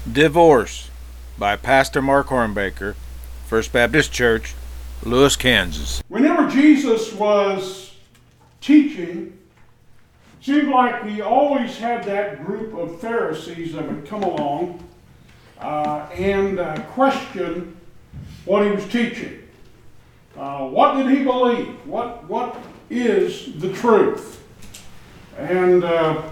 Divorce by Pastor Mark Hornbaker, First Baptist Church, Lewis, Kansas. Whenever Jesus was teaching, it seemed like he always had that group of Pharisees that would come along and question what he was teaching. What did he believe? What is the truth? And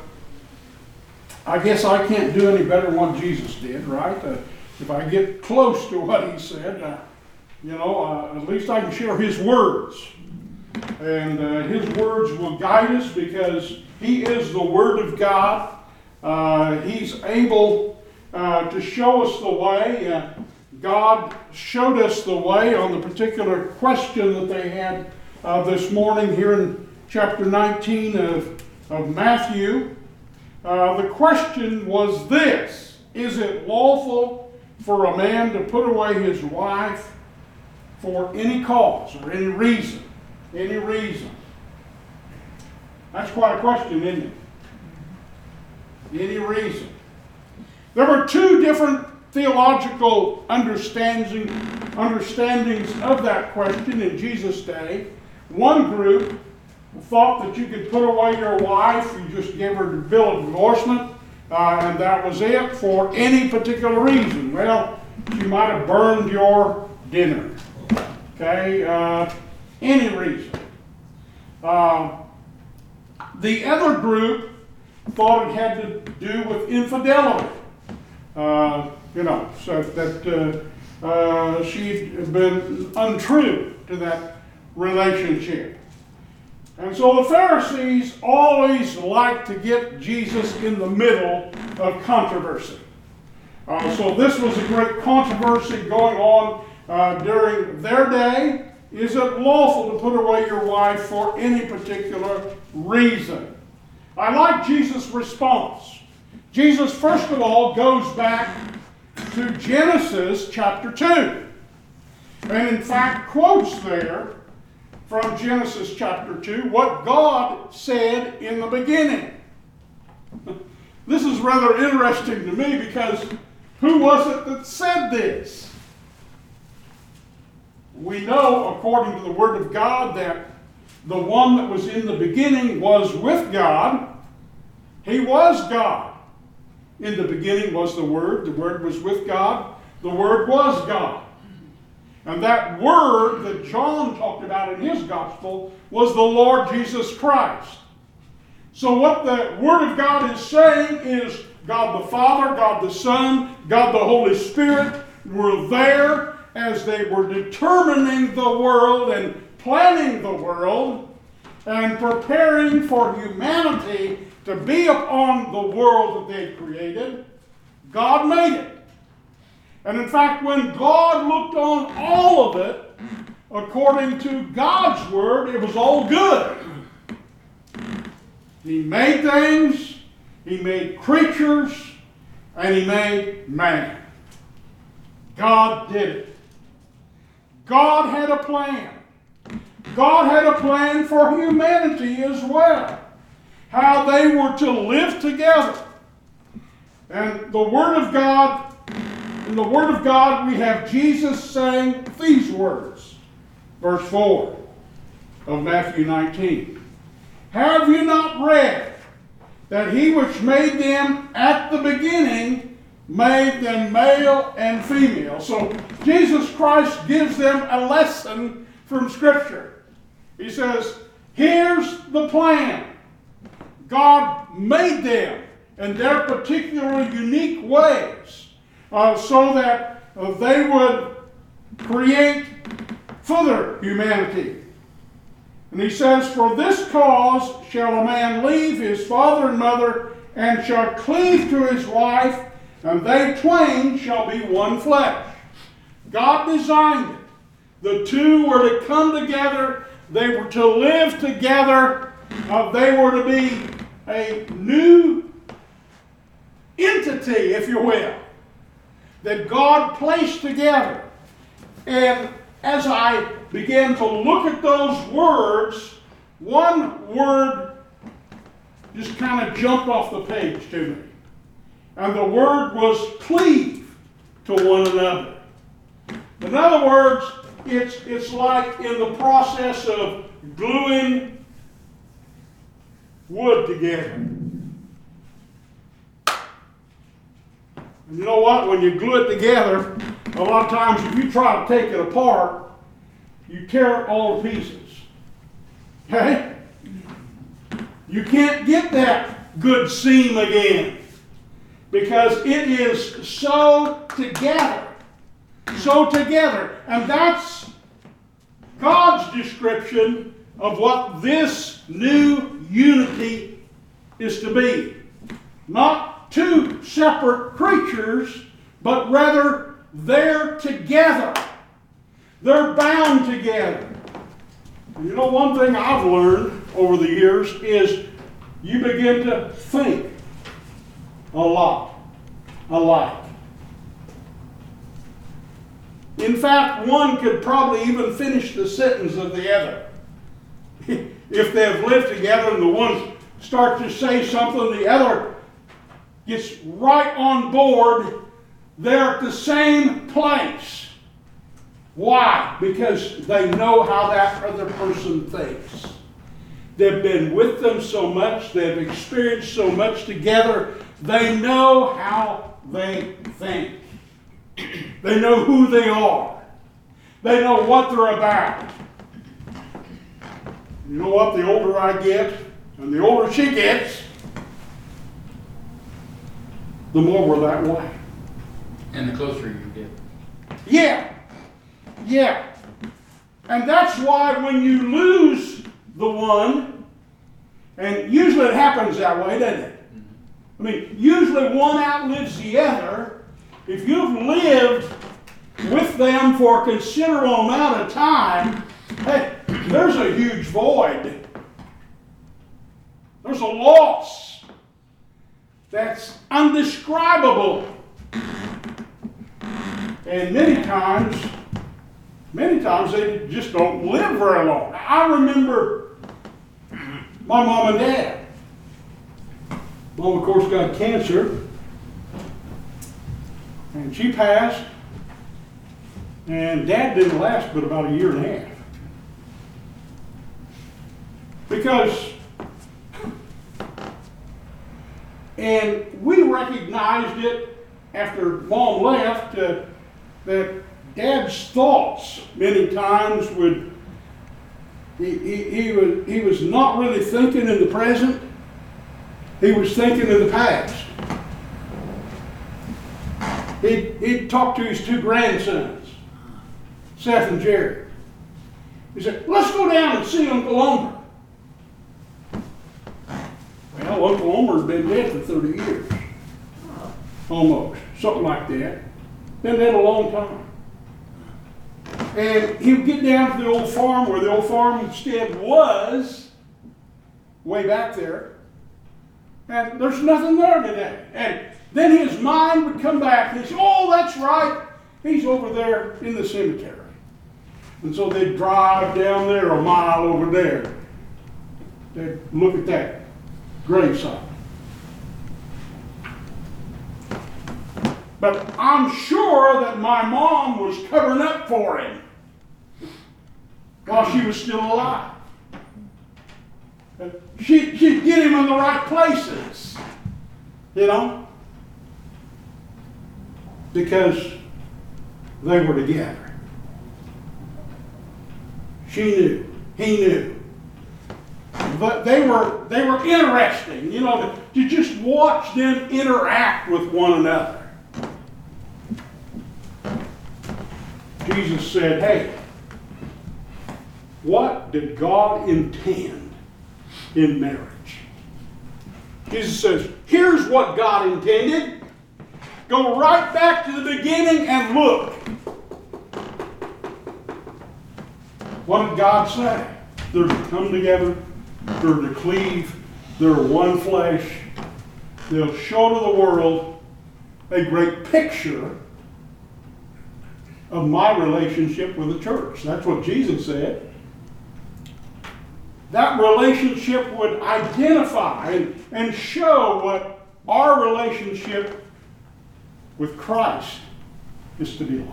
I guess I can't do any better than what Jesus did, right? If I get close to what he said, at least I can share his words. And his words will guide us because he is the Word of God. He's able to show us the way. God showed us the way on the particular question that they had this morning here in chapter 19 of Matthew. The question was this: is it lawful for a man to put away his wife for any cause or any reason? Any reason. That's quite a question, isn't it? Any reason. There were two different theological understandings of that question in Jesus' day. One group thought that you could put away your wife, you just gave her the bill of divorcement, and that was it for any particular reason. Well, she might have burned your dinner. Okay, any reason. The other group thought it had to do with infidelity. So that she'd been untrue to that relationship. And so the Pharisees always liked to get Jesus in the middle of controversy. So this was a great controversy going on during their day. Is it lawful to put away your wife for any particular reason? I like Jesus' response. Jesus, first of all, goes back to Genesis chapter 2. And in fact quotes there from Genesis chapter 2 what God said in the beginning. This is rather interesting to me because who was it that said this? We know, according to the Word of God, that the one that was in the beginning was with God. He was God. In the beginning was the Word was with God, the Word was God. And that Word that John talked about in his Gospel was the Lord Jesus Christ. So what the Word of God is saying is God the Father, God the Son, God the Holy Spirit were there as they were determining the world and planning the world and preparing for humanity to be upon the world that they had created. God made it. And in fact, when God looked on all of it, according to God's Word, it was all good. He made things, He made creatures, and He made man. God did it. God had a plan. God had a plan for humanity as well. How they were to live together. And the Word of God, in the Word of God we have Jesus saying these words. Verse 4 of Matthew 19. Have you not read that He which made them at the beginning made them male and female? So Jesus Christ gives them a lesson from Scripture. He says, here's the plan. God made them in their particular unique ways so that they would create further humanity. And he says, for this cause shall a man leave his father and mother and shall cleave to his wife, and they twain shall be one flesh. God designed it. The two were to come together. They were to live together. They were to be a new entity, if you will, that God placed together. And as I began to look at those words, one word just kind of jumped off the page to me. and the Word was cleave to one another. In other words, it's like in the process of gluing wood together. And you know what? When you glue it together, a lot of times if you try to take it apart, you tear it all to pieces. Okay? You can't get that good seam again because it is so together. So together. And that's God's description of what this new unity is to be. Not two separate creatures, but rather they're together. They're bound together. And you know, one thing I've learned over the years is you begin to think a lot alike. In fact, one could probably even finish the sentence of the other. If they've lived together and the one starts to say something, the other gets right on board. They're at the same place. Why? Because they know how that other person thinks. They've been with them so much, they've experienced so much together, they know how they think. They know who they are. They know what they're about. You know what? The older I get, and the older she gets, the more we're that way. And the closer you get. Yeah. Yeah. And that's why when you lose the one, and usually it happens that way, doesn't it? I mean, usually one outlives the other. If you've lived with them for a considerable amount of time, hey, there's a huge void. There's a loss that's undescribable. And many times they just don't live very long. I remember my mom and dad. Mom, of course, got cancer. And she passed. And Dad didn't last but about a year and a half. Because, and we recognized it after Mom left, that Dad's thoughts many times would, he was not really thinking in the present, he was thinking of the past. He'd talk to his two grandsons, Seth and Jerry. He said, let's go down and see Uncle Elmer. Well, Uncle Elmer's been dead for 30 years. Almost. Something like that. Been dead a long time. And he would get down to the old farm where the old farmstead was, way back there. And there's nothing there today. And then his mind would come back and he'd say, oh, that's right. He's over there in the cemetery. And so they'd drive down there a mile over there. They'd look at that gravesite. But I'm sure that my mom was covering up for him while she was still alive. She'd get him in the right places, you know, because they were together. She knew. He knew. But they were interesting, you know, to just watch them interact with one another. Jesus said, hey, what did God intend in marriage? Jesus says, here's what God intended. Go right back to the beginning and look. What did God say? They're to come together. They're to cleave. They're one flesh. They'll show to the world a great picture of my relationship with the church. That's what Jesus said. That relationship would identify and show what our relationship with Christ is to be like.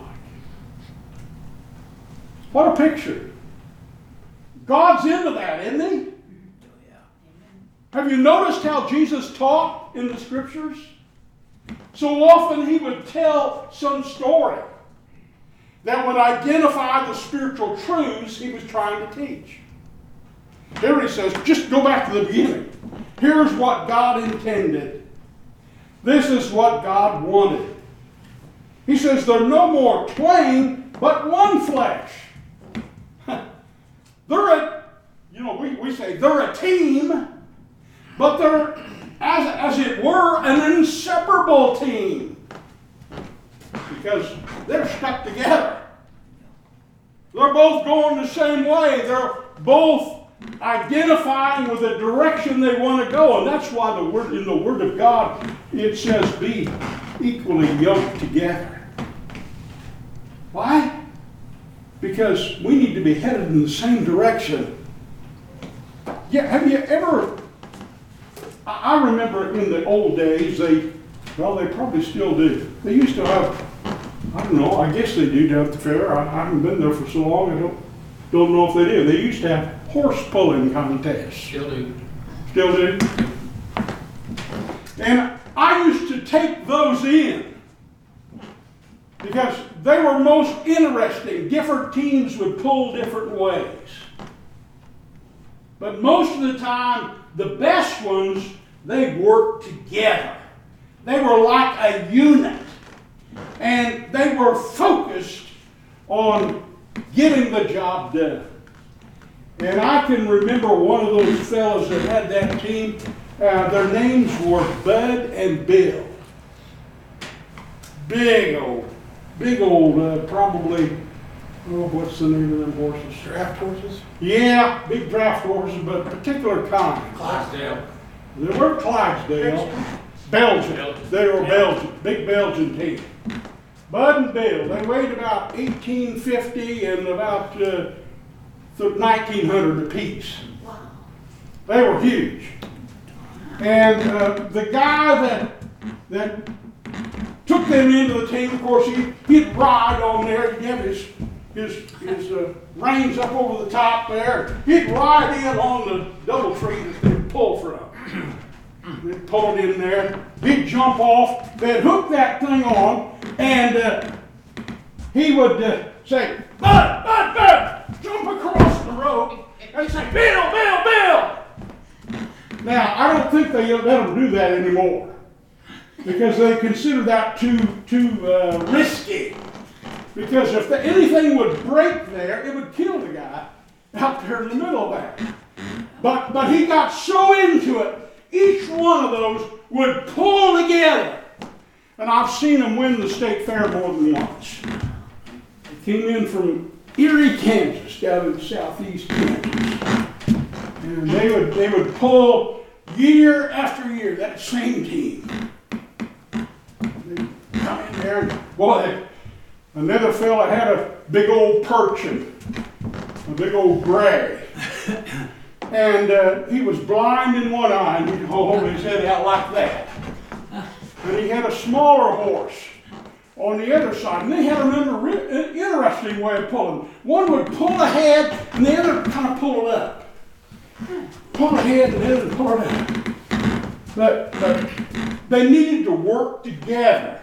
What a picture. God's into that, isn't he? Have you noticed how Jesus taught in the Scriptures? So often he would tell some story that would identify the spiritual truths he was trying to teach. Here he says, just go back to the beginning. Here's what God intended. This is what God wanted. He says, they're no more twain, but one flesh. We say they're a team, but they're, as it were, an inseparable team. Because they're stuck together. They're both going the same way. They're both identifying with the direction they want to go. And that's why in the Word of God, it says, be equally yoked together. Why? Because we need to be headed in the same direction. Yeah, have you ever... I remember in the old days, they probably still do. They used to have, I don't know, I guess they do down at the fair. I haven't been there for so long, I don't know if they do. They used to have horse pulling contests. Still do. Still do? And I used to take those in because they were most interesting. Different teams would pull different ways. But most of the time, the best ones, they worked together. They were like a unit. And they were focused on getting the job done. And I can remember one of those fellows that had that team. Their names were Bud and Bill. Big old, probably, what's the name of them horses? Draft horses? Yeah, big draft horses, but particular kind. Clydesdale. They weren't Clydesdale. Belgian. They were Belgian. Big Belgian team. Bud and Bill, they weighed about 1850 and about 1900 apiece. Wow. They were huge. And the guy that took them into the team, of course, he'd ride on there. He'd have his reins up over the top there. He'd ride in on the double tree that they'd pull from. They'd pull it in there. He'd jump off. They'd hook that thing on, and he would say, Bud, jump across the rope. And say, Bill. Now, I don't think they let them do that anymore because they consider that too risky. Because if anything would break there, it would kill the guy out there in the middle of that. But he got so into it, each one of those would pull together. And I've seen them win the state fair more than once. They came in from Erie, Kansas, down in southeast Kansas. And they would pull year after year, that same team. They'd come in there, and boy, another fella had a big old perch, a big old gray. And he was blind in one eye, and he'd hold his head out like that. And he had a smaller horse on the other side. And they had another interesting way of pulling. One would pull ahead, and the other kind of pull it up. Pull ahead, and the other pull it up. But they needed to work together.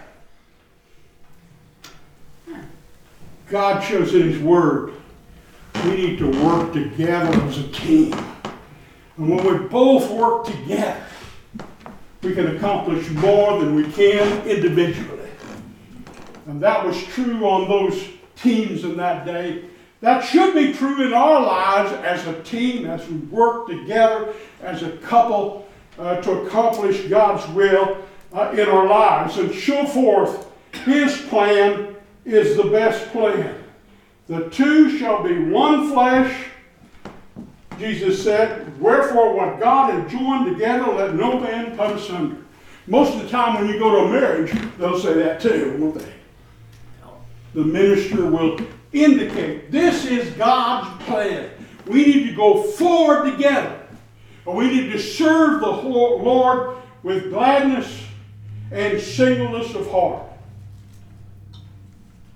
God shows in His Word we need to work together as a team. And when we both work together, we can accomplish more than we can individually. And that was true on those teams in that day. That should be true in our lives as a team, as we work together as a couple to accomplish God's will in our lives and show forth His plan is the best plan. The two shall be one flesh, Jesus said, wherefore what God has joined together, let no man put asunder. Most of the time when you go to a marriage, they'll say that too, won't they? The minister will indicate, this is God's plan. We need to go forward together. And we need to serve the Lord with gladness and singleness of heart.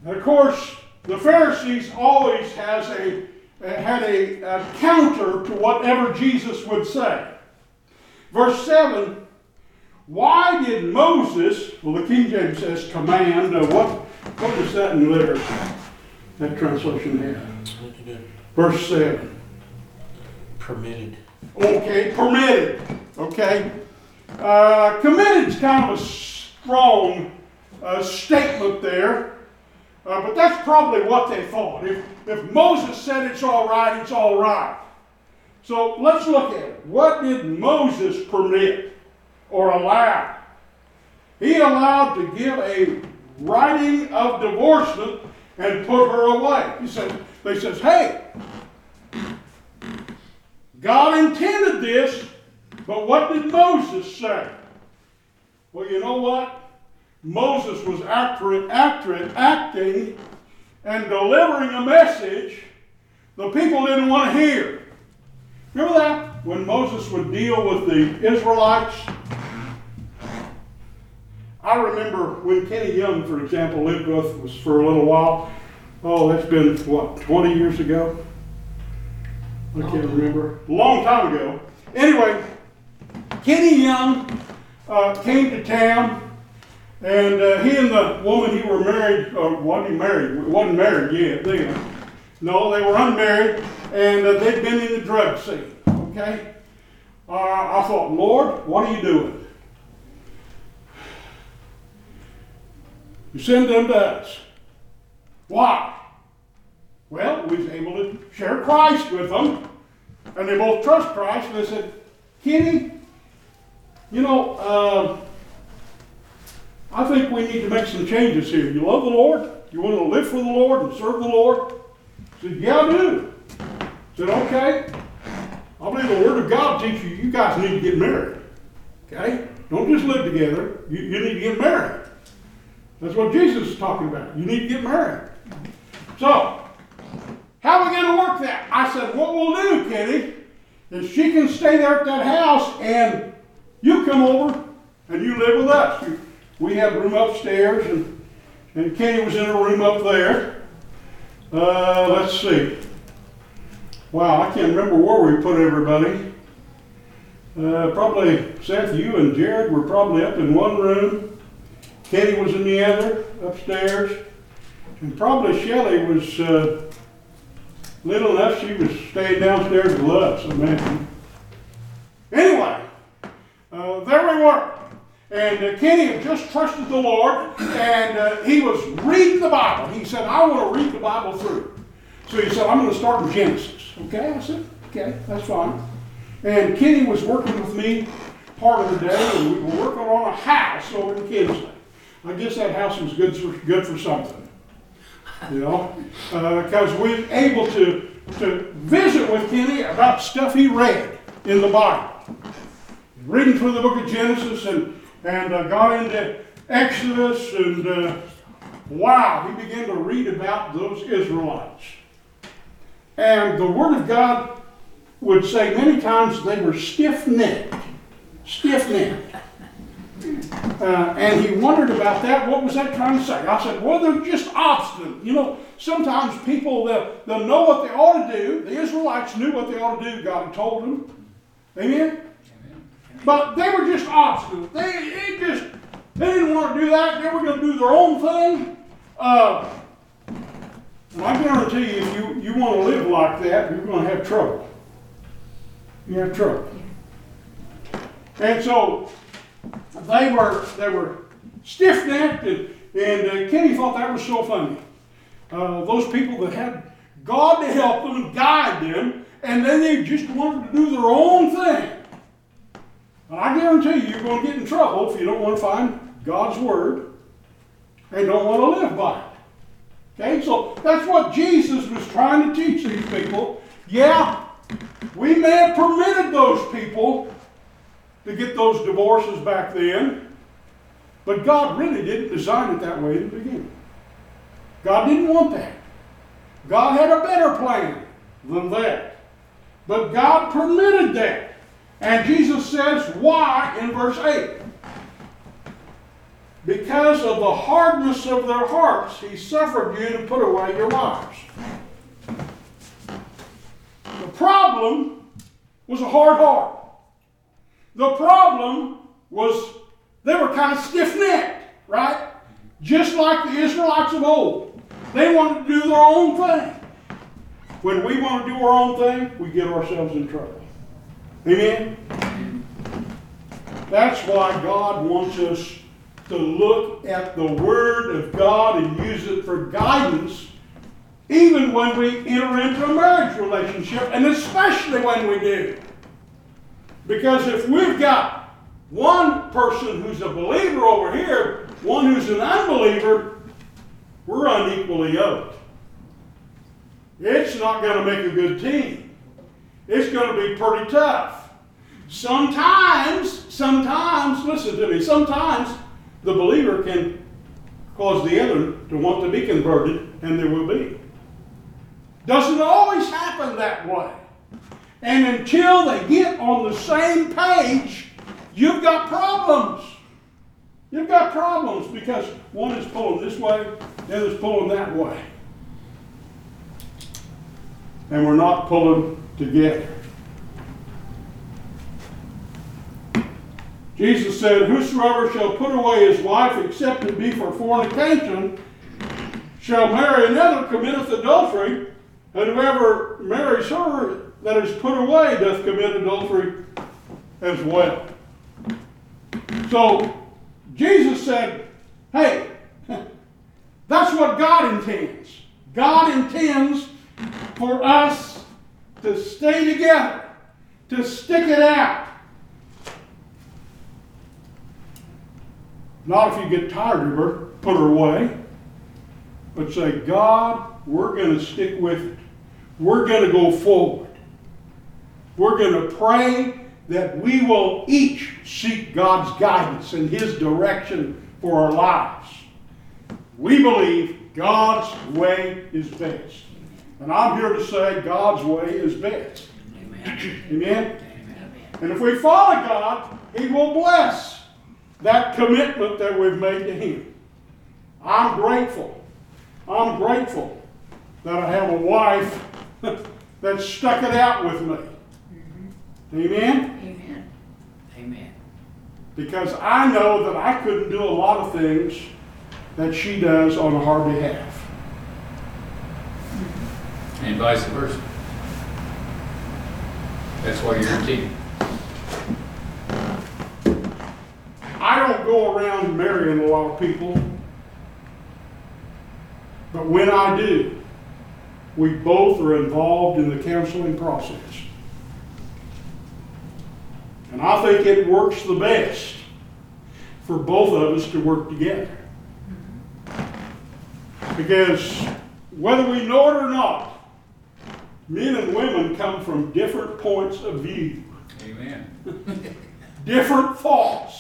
And of course, the Pharisees always had a counter to whatever Jesus would say. Verse 7, why did Moses, well, the King James says command, what is that in there? That translation there. Verse 7. Permitted. Okay, permitted. Okay. Committed is kind of a strong statement there. But that's probably what they thought. If Moses said it's all right, it's all right. So let's look at it. What did Moses permit or allow? He allowed to give a writing of divorcement and put her away. They says, hey, God intended this, but what did Moses say? Well, you know what? Moses was acting and delivering a message the people didn't want to hear. Remember that? When Moses would deal with the Israelites? I remember when Kenny Young, for example, lived with us for a little while. Oh, that's been, 20 years ago? I can't remember. A long time ago. Anyway, Kenny Young came to town. And he and the woman he were married, or wasn't married yet then. No, they were unmarried, and they'd been in the drug scene, okay? I thought, Lord, what are you doing? You send them to us. Why? Well, we was able to share Christ with them, and they both trust Christ, and they said, Kenny, I think we need to make some changes here. You love the Lord? You want to live for the Lord and serve the Lord? I said, yeah, I do. I said, okay. I believe the Word of God teaches you guys need to get married. Okay? Don't just live together. You need to get married. That's what Jesus is talking about. You need to get married. So, how are we going to work that? I said, what we'll do, Kenny, is she can stay there at that house and you come over and you live with us. We have a room upstairs, and Kenny was in a room up there. Let's see. Wow, I can't remember where we put everybody. Probably Seth, you and Jared were probably up in one room. Kenny was in the other, upstairs. And probably Shelley was little enough, she was staying downstairs with us, I imagine. Anyway, there we were. And Kenny had just trusted the Lord, and he was reading the Bible. He said, I want to read the Bible through. So he said, I'm going to start in Genesis. Okay? I said, okay, that's fine. And Kenny was working with me part of the day, and we were working on a house over in Kinsley. I guess that house was good for something. Because we were able to visit with Kenny about stuff he read in the Bible. Reading through the book of Genesis and got into Exodus, and wow, he began to read about those Israelites. And the Word of God would say many times they were stiff-necked. Stiff-necked. And he wondered about that. What was that trying to say? I said, well, they're just obstinate. Sometimes people, they'll know what they ought to do. The Israelites knew what they ought to do. God had told them. Amen? But they were just obstinate. They didn't want to do that. They were going to do their own thing. And I guarantee you, if you want to live like that, you're going to have trouble. You have trouble. And so they were stiff-necked, and Kenny thought that was so funny. Those people that had God to help them and guide them, and then they just wanted to do their own thing. And I guarantee you're going to get in trouble if you don't want to find God's Word and don't want to live by it. Okay, so that's what Jesus was trying to teach these people. Yeah, we may have permitted those people to get those divorces back then, but God really didn't design it that way in the beginning. God didn't want that. God had a better plan than that. But God permitted that. And Jesus says why in verse 8. because of the hardness of their hearts, He suffered you to put away your wives. The problem was a hard heart. The problem was they were kind of stiff-necked, right? Just like the Israelites of old. They wanted to do their own thing. When we want to do our own thing, we get ourselves in trouble. Amen? That's why God wants us to look at the Word of God and use it for guidance, even when we enter into a marriage relationship, and especially when we do. Because if we've got one person who's a believer over here, one who's an unbeliever, we're unequally yoked. It's not going to make a good team. It's going to be pretty tough. Sometimes, listen to me, sometimes the believer can cause the other to want to be converted, and there will be. Doesn't always happen that way. And until they get on the same page, you've got problems. You've got problems because one is pulling this way, the other is pulling that way. And we're not pulling together. Jesus said, whosoever shall put away his wife except it be for fornication shall marry another committeth adultery, and whoever marries her that is put away doth commit adultery as well. So Jesus said, hey, that's what God intends. God intends for us to stay together, to stick it out. Not if you get tired of her, put her away. But say, God, we're going to stick with it. We're going to go forward. We're going to pray that we will each seek God's guidance and His direction for our lives. We believe God's way is best. And I'm here to say God's way is best. Amen? Amen? And if we follow God, He will bless that commitment that we've made to Him. I'm grateful. I'm grateful that I have a wife that stuck it out with me. Amen? Amen. Amen. Because I know that I couldn't do a lot of things that she does on our behalf. And vice versa. That's why you're a team. I don't go around marrying a lot of people, but when I do, we both are involved in the counseling process. And I think it works the best for both of us to work together. Because whether we know it or not, men and women come from different points of view. Amen. Different thoughts.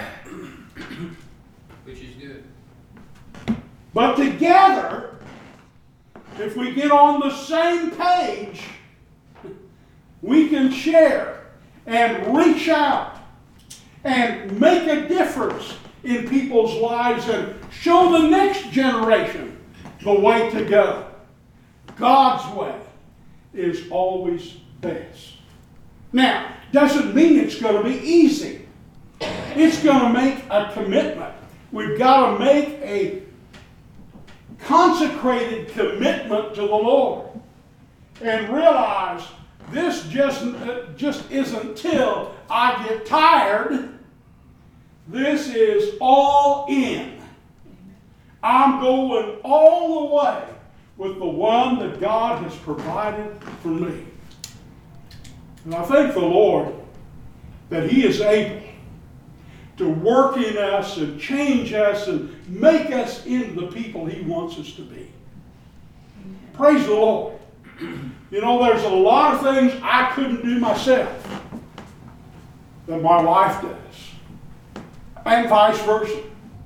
Which is good. But together, if we get on the same page, we can share and reach out and make a difference in people's lives and show the next generation the way to go. God's way is always best. Now, doesn't mean it's going to be easy. It's going to make a commitment. We've got to make a consecrated commitment to the Lord and realize this just isn't till I get tired. This is all in. I'm going all the way with the one that God has provided for me. And I thank the Lord that He is able to work in us and change us and make us into the people He wants us to be. Praise the Lord. You know, there's a lot of things I couldn't do myself that my wife does. And vice versa.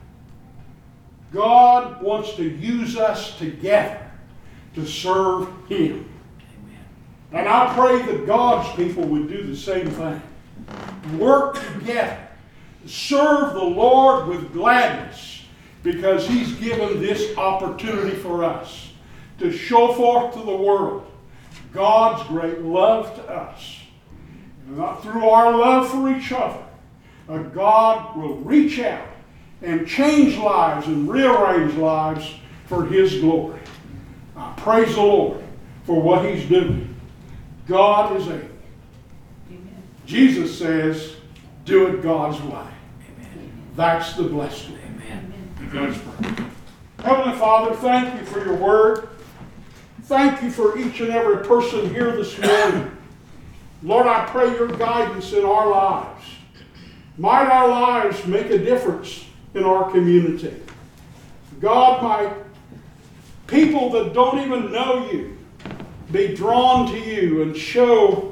God wants to use us together to serve Him. And I pray that God's people would do the same thing. Work together serve the Lord with gladness because He's given this opportunity for us to show forth to the world God's great love to us. And through our love for each other, God will reach out and change lives and rearrange lives for His glory. I praise the Lord for what He's doing. God is able. Amen. Jesus says, do it God's way. Amen. That's the blessed way. Amen. Let's pray. Heavenly Father, thank you for your word. Thank you for each and every person here this morning. Lord, I pray your guidance in our lives. Might our lives make a difference in our community. God, might people that don't even know you be drawn to you and show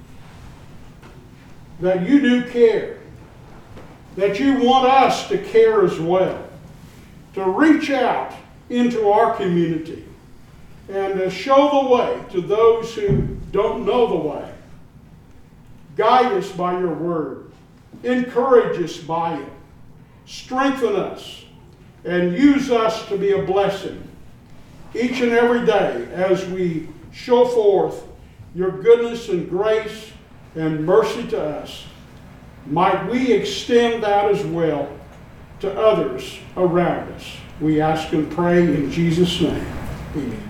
that you do care, that you want us to care as well, to reach out into our community and to show the way to those who don't know the way. Guide us by your word. Encourage us by it. Strengthen us and use us to be a blessing each and every day as we show forth your goodness and grace and mercy to us. Might we extend that as well to others around us. We ask and pray in Jesus' name. Amen.